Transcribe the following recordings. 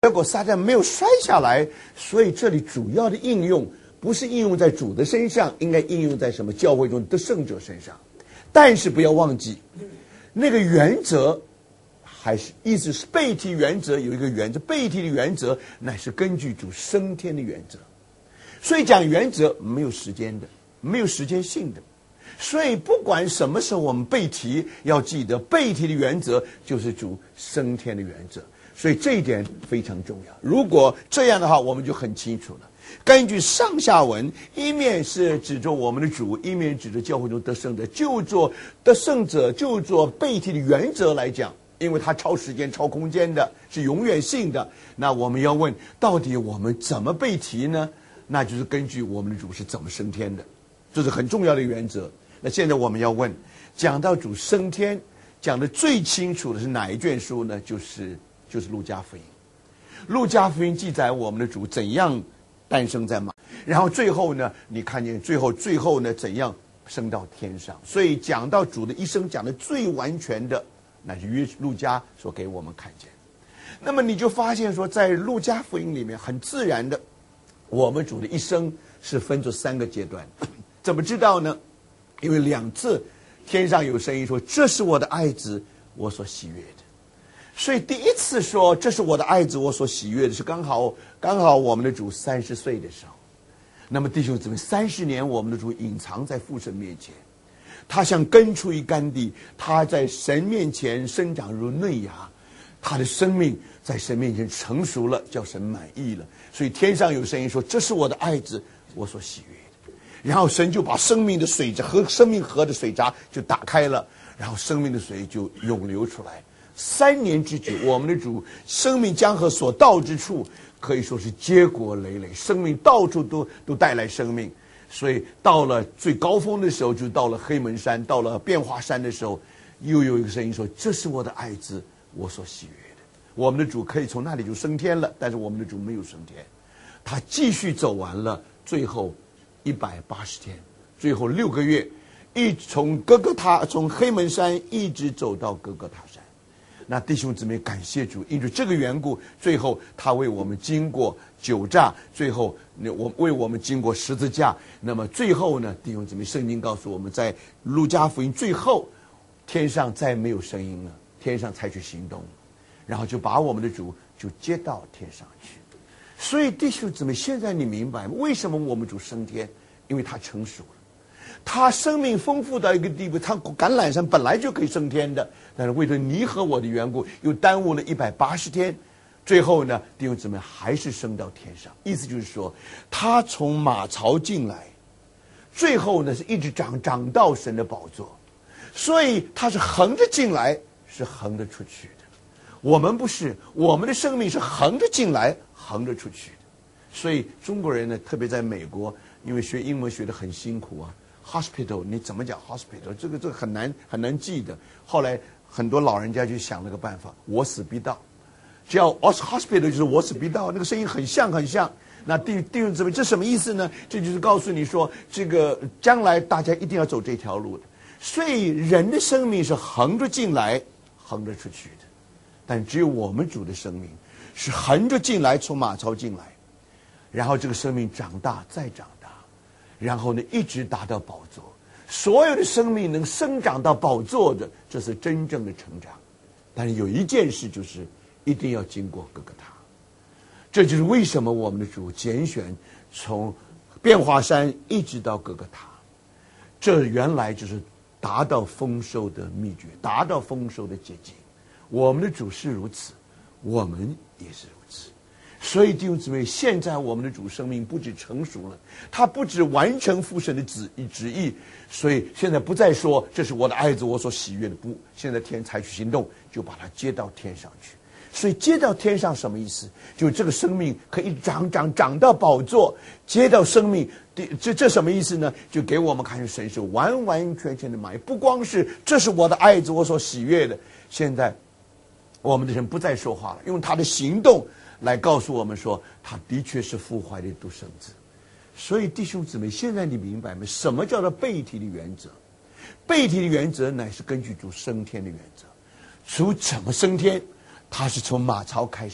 结果撒旦没有摔下来，所以这里主要的应用不是应用在主的身上，应该应用在什么教会中的圣者身上。但是不要忘记，那个原则还是意思是背提原则有一个原则，背提的原则乃是根据主升天的原则。所以讲原则没有时间的，没有时间性的。所以不管什么时候我们背提，要记得背提的原则就是主升天的原则。所以这一点非常重要。如果这样的话，我们就很清楚了。根据上下文，一面是指着我们的主，一面指着教会中得胜者，就做得胜者，就做背提的原则来讲，因为它超时间、超空间的，是永远性的。那我们要问，到底我们怎么背提呢？那就是根据我们的主是怎么升天的，这是很重要的原则。那现在我们要问，讲到主升天，讲的最清楚的是哪一卷书呢？就是路加福音。路加福音记载我们的主怎样诞生在马，然后最后呢，你看见最后呢怎样升到天上。所以讲到主的一生，讲的最完全的，那是路加所给我们看见。那么你就发现说，在路加福音里面，很自然的，我们主的一生是分作3个阶段。怎么知道呢？因为2次天上有声音说：“这是我的爱子，我所喜悦的。”所以第一次说这是我的爱子，我所喜悦的，是刚好我们的主30岁的时候。那么弟兄姊妹，30年我们的主隐藏在父神面前，他像根出于干地，他在神面前生长如嫩芽，他的生命在神面前成熟了，叫神满意了。所以天上有声音说：“这是我的爱子，我所喜悦的。”然后神就把生命的水闸和生命河的水闸就打开了，然后生命的水就涌流出来。3年之久，我们的主生命江河所到之处，可以说是结果累累，生命到处都带来生命。所以到了最高峰的时候，就到了黑门山，到了变化山的时候，又有一个声音说：“这是我的爱子，我所喜悦的。”我们的主可以从那里就升天了，但是我们的主没有升天，他继续走完了最后180天，最后6个月，从哥哥他从黑门山一直走到哥哥他山。那弟兄姊妹，感谢主，因为这个缘故，最后他为我们经过9炸，最后为我们经过十字架。那么最后呢，弟兄姊妹，圣经告诉我们，在路加福音最后，天上再没有声音了，天上采取行动，然后就把我们的主就接到天上去。所以弟兄姊妹，现在你明白为什么我们主升天？因为他成熟了。他生命丰富到一个地步，他橄榄山本来就可以升天的，但是为了你和我的缘故，又耽误了180天。最后呢，弟兄姊妹还是升到天上。意思就是说，他从马槽进来，最后呢是一直长到神的宝座，所以他是横着进来，是横着出去的。我们不是，我们的生命是横着进来，横着出去的。所以中国人呢，特别在美国，因为学英文学得很辛苦啊。hospital 你怎么讲 hospital？ 这个很难记的。后来很多老人家就想了个办法，我死必到。只要 hospital 就是我死必到，那个声音很像。那弟兄姊妹，这什么意思呢？这就是告诉你说，这个将来大家一定要走这条路的。所以人的生命是横着进来，横着出去的，但只有我们主的生命是横着进来，从马槽进来，然后这个生命长大再长大。然后呢，一直达到宝座。所有的生命能生长到宝座的，这是真正的成长。但是有一件事，就是一定要经过哥哥他。这就是为什么我们的主拣选从变化山一直到哥哥他。这原来就是达到丰收的秘诀，达到丰收的捷径。我们的主是如此，我们也是如此。所以弟兄姊妹，现在我们的主生命不止成熟了，他不止完成父神的旨意，所以现在不再说这是我的爱子，我所喜悦的，不，现在天采取行动，就把他接到天上去。所以接到天上什么意思？就这个生命可以长到宝座，接到生命，这什么意思呢？就给我们看神是完完全全的满意，不光是这是我的爱子，我所喜悦的。现在我们的神不再说话了，用他的行动来告诉我们说，他的确是父怀的独生子。所以弟兄姊妹，现在你明白吗？什么叫做背提的原则？背提的原则乃是根据主升天的原则。主怎么升天？他是从马槽开始，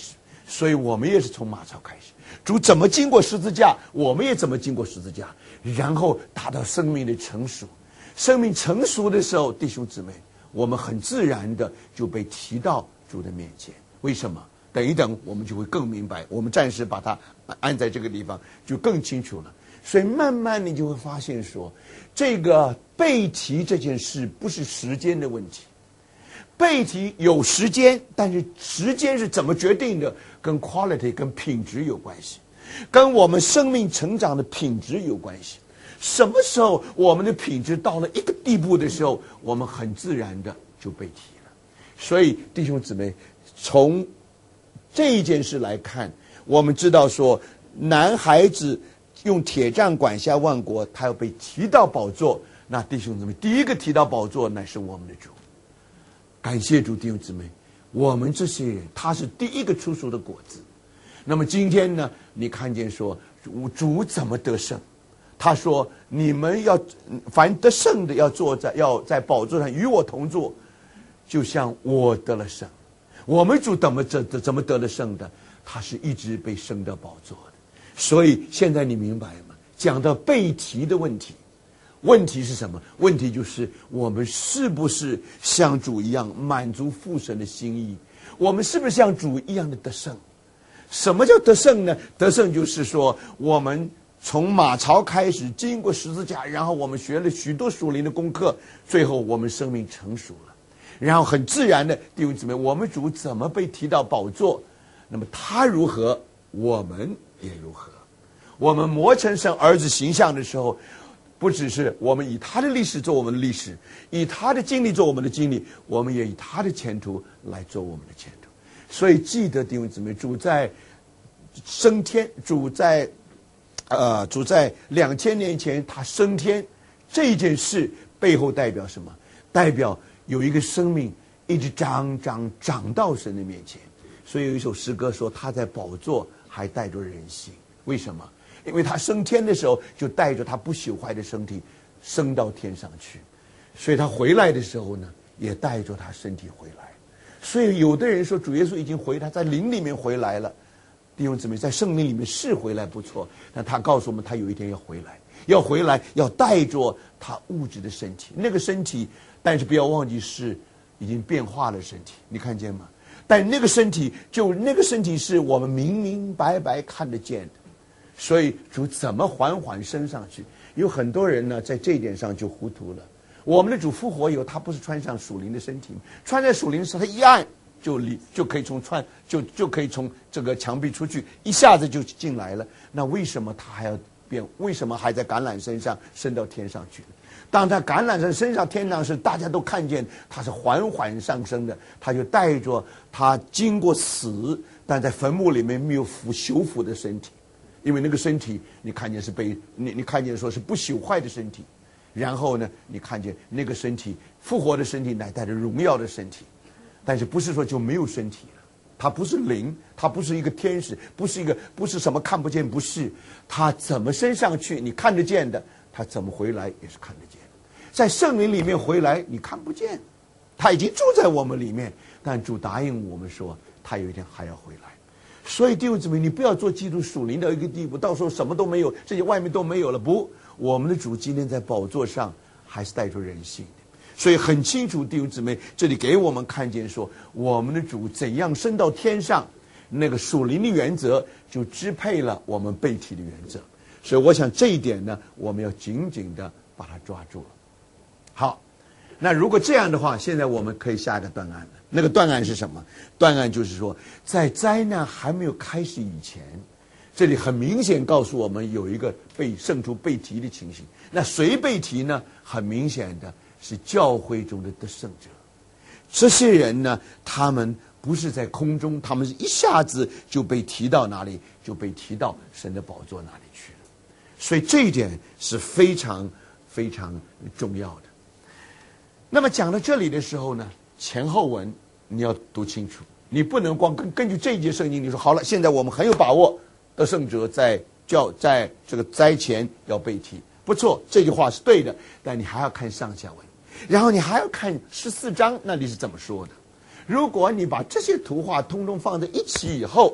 所以我们也是从马槽开始。主怎么经过十字架，我们也怎么经过十字架，然后达到生命的成熟。生命成熟的时候，弟兄姊妹，我们很自然的就被提到主的面前。为什么？等一等，我们就会更明白。我们暂时把它按在这个地方，就更清楚了。所以慢慢你就会发现说，这个被提这件事不是时间的问题。被提有时间，但是时间是怎么决定的？跟 quality 跟品质有关系，跟我们生命成长的品质有关系。什么时候我们的品质到了一个地步的时候，我们很自然的就被提了。所以弟兄姊妹，从这一件事来看，我们知道说，男孩子用铁杖管辖万国，他要被提到宝座。那弟兄姊妹，第一个提到宝座乃是我们的主。感谢主，弟兄姊妹，我们这些人，他是第一个出熟的果子。那么今天呢，你看见说主怎么得胜？他说：“你们要凡得胜的，要在宝座上与我同坐，就像我得了胜。”我们主怎么得了胜的？他是一直被升到宝座的。所以现在你明白吗？讲到被提的问题。问题是什么？问题就是我们是不是像主一样满足父神的心意？我们是不是像主一样的得胜？什么叫得胜呢？得胜就是说，我们从马槽开始，经过十字架，然后我们学了许多属灵的功课，最后我们生命成熟了，然后很自然的，弟兄姊妹，我们主怎么被提到宝座？那么他如何，我们也如何。我们磨成神儿子形象的时候，不只是我们以他的历史做我们的历史，以他的经历做我们的经历，我们也以他的前途来做我们的前途。所以记得弟兄姊妹，主在升天，主在2000年前他升天这件事背后代表什么？代表有一个生命一直长到神的面前。所以有一首诗歌说，他在宝座还带着人性。为什么？因为他升天的时候就带着他不朽坏的身体升到天上去，所以他回来的时候呢，也带着他身体回来。所以有的人说主耶稣已经回来，在灵里面回来了。弟兄姊妹，在圣灵里面是回来不错，但他告诉我们他有一天要回来，要带着他物质的身体，那个身体，但是不要忘记是已经变化的身体，你看见吗？但那个身体是我们明明白白看得见的。所以主怎么缓缓升上去？有很多人呢，在这一点上就糊涂了。我们的主复活以后，他不是穿上属灵的身体，穿在属灵的时候，他一按就可以从这个墙壁出去，一下子就进来了。那为什么他还要变？为什么还在橄榄身上升到天上去？当他橄榄身上天上时，大家都看见他是缓缓上升的，他就带着他经过死，但在坟墓里面没有朽腐的身体。因为那个身体，你看见是你看见说是不朽坏的身体，然后呢，你看见那个身体复活的身体乃带着荣耀的身体，但是不是说就没有身体了？他不是灵，他不是一个天使，不是什么看不见，不是他怎么升上去你看得见的，他怎么回来也是看得见的。在圣灵里面回来你看不见，他已经住在我们里面，但主答应我们说他有一天还要回来。所以弟兄姊妹，你不要做基督属灵的一个地步，到时候什么都没有，这些外面都没有了。不，我们的主今天在宝座上还是带着人性的。所以很清楚，弟兄姊妹，这里给我们看见说，我们的主怎样升到天上，那个属灵的原则就支配了我们被提的原则。所以我想这一点呢，我们要紧紧的把它抓住了。好，那如果这样的话，现在我们可以下一个断案了。那个断案是什么？断案就是说，在灾难还没有开始以前，这里很明显告诉我们有一个圣徒被提的情形。那谁被提呢？很明显的是教会中的得胜者。这些人呢，他们不是在空中，他们是一下子就被提到哪里？就被提到神的宝座哪里去了。所以这一点是非常非常重要的。那么讲到这里的时候呢，前后文你要读清楚，你不能光根据这一节圣经，你说好了，现在我们很有把握，得胜者在这个灾前要被提，不错，这句话是对的，但你还要看上下文，然后你还要看14章那里是怎么说的。如果你把这些图画通通放在一起以后，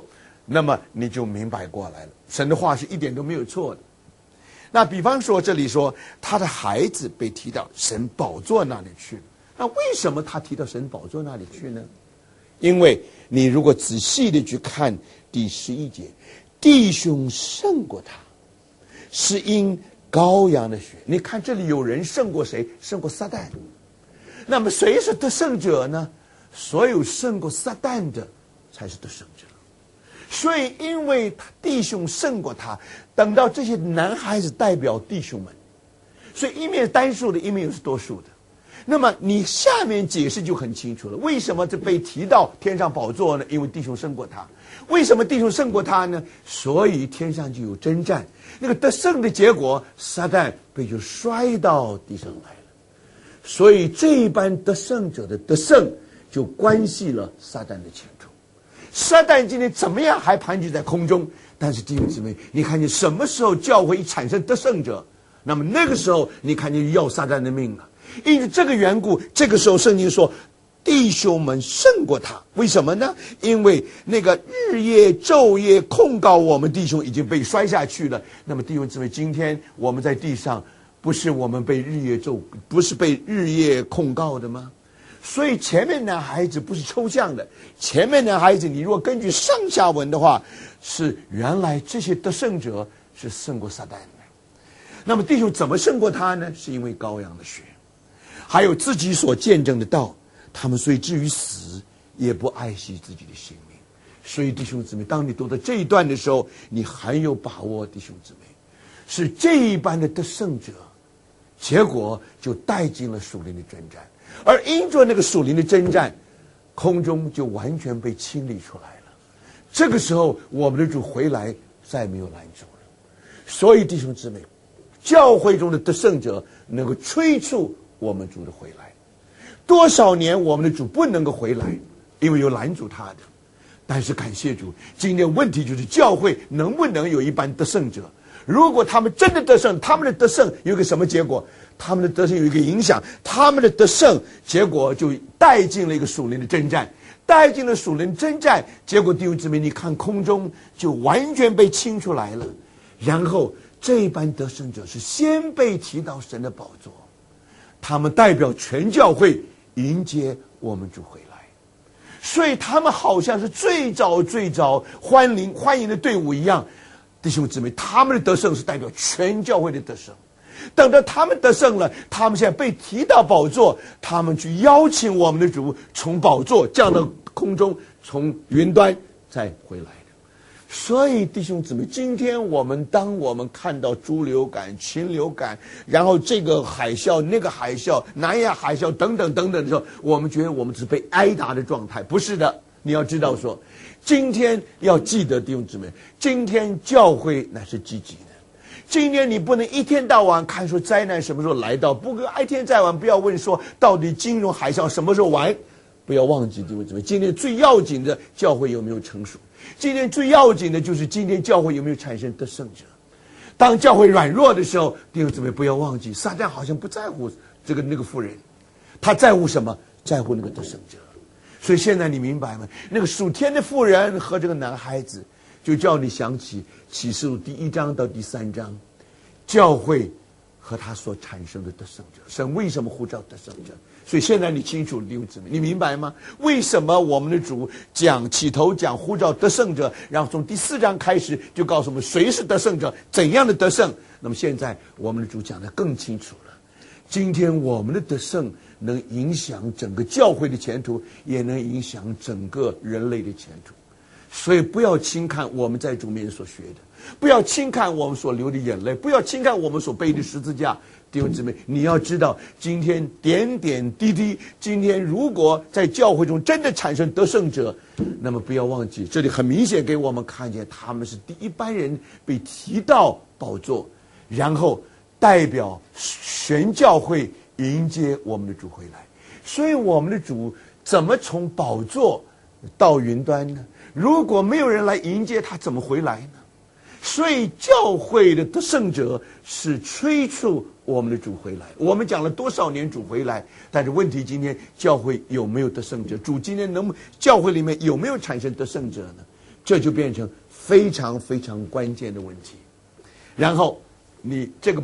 那么你就明白过来了，神的话是一点都没有错的。那比方说这里说他的孩子被提到神宝座那里去了，那为什么他提到神宝座那里去呢？因为你如果仔细的去看第11节，弟兄胜过他，是因羔羊的血。你看这里有人胜过谁？胜过撒旦。那么谁是得胜者呢？所有胜过撒旦的才是得胜者。所以因为他弟兄胜过他，等到这些男孩子代表弟兄们，所以一面单数的，一面又是多数的。那么你下面解释就很清楚了，为什么这被提到天上宝座呢？因为弟兄胜过他。为什么弟兄胜过他呢？所以天上就有征战，那个得胜的结果，撒旦被就摔到地上来了。所以这一班得胜者的得胜，就关系了撒旦的前途。撒旦今天怎么样还盘踞在空中？但是弟兄姊妹，你看见什么时候教会一产生得胜者，那么那个时候你看见要撒旦的命了。因为这个缘故，这个时候圣经说弟兄们胜过他。为什么呢？因为那个日夜昼夜控告我们弟兄已经被摔下去了。那么弟兄姊妹，今天我们在地上，不是我们被不是被日夜控告的吗？所以前面男孩子不是抽象的，前面男孩子你如果根据上下文的话，是原来这些得胜者是胜过撒旦的。那么弟兄怎么胜过他呢？是因为羔羊的血，还有自己所见证的道，他们虽至于死，也不爱惜自己的性命。所以弟兄姊妹，当你读到这一段的时候，你很有把握，弟兄姊妹，是这一般的得胜者，结果就带进了属灵的征战。而因着那个属灵的征战，空中就完全被清理出来了。这个时候我们的主回来再没有拦阻了。所以弟兄姊妹，教会中的得胜者能够催促我们主的回来。多少年我们的主不能够回来，因为有拦阻他的。但是感谢主，今天问题就是教会能不能有一班得胜者。如果他们真的得胜，他们的得胜有一个什么结果？他们的得胜有一个影响，他们的得胜结果就带进了一个属灵的征战，带进了属灵征战，结果弟兄姊妹，你看空中就完全被清出来了。然后这一班得胜者是先被提到神的宝座，他们代表全教会迎接我们主回来，所以他们好像是最早欢迎的队伍一样。弟兄姊妹，他们的得胜是代表全教会的得胜。等到他们得胜了，他们现在被提到宝座，他们去邀请我们的主从宝座降到空中，从云端再回来的。所以弟兄姊妹，今天当我们看到猪流感、禽流感，然后这个海啸、那个海啸、南亚海啸等等等等的时候，我们觉得我们只是被挨打的状态。不是的，你要知道说，今天要记得弟兄姊妹，今天教会乃是积极的。今天你不能一天到晚看说灾难什么时候来到，不过一天再晚不要问说到底金融海啸什么时候完。不要忘记弟兄姊妹，今天最要紧的教会有没有成熟，今天最要紧的就是今天教会有没有产生得胜者。当教会软弱的时候，弟兄姊妹不要忘记，撒旦好像不在乎那个妇人，他在乎什么？在乎那个得胜者。所以现在你明白吗？那个属天的妇人和这个男孩子，就叫你想起启示录第1章到第3章，教会和他所产生的得胜者，神为什么呼召得胜者？所以现在你清楚弟兄姊妹，你明白吗？为什么我们的主起头讲呼召得胜者，然后从第4章开始就告诉我们谁是得胜者，怎样的得胜。那么现在我们的主讲得更清楚了，今天我们的得胜能影响整个教会的前途，也能影响整个人类的前途。所以不要轻看我们在主面前所学的，不要轻看我们所流的眼泪，不要轻看我们所背的十字架。弟兄姊妹，你要知道今天点点滴滴，今天如果在教会中真的产生得胜者，那么不要忘记，这里很明显给我们看见他们是第一班人被提到宝座，然后代表全教会迎接我们的主回来。所以我们的主怎么从宝座到云端呢？如果没有人来迎接他，怎么回来呢？所以教会的得胜者是催促我们的主回来。我们讲了多少年主回来，但是问题今天教会有没有得胜者？主今天教会里面有没有产生得胜者呢？ 这就变成非常非常关键的问题。然后你这个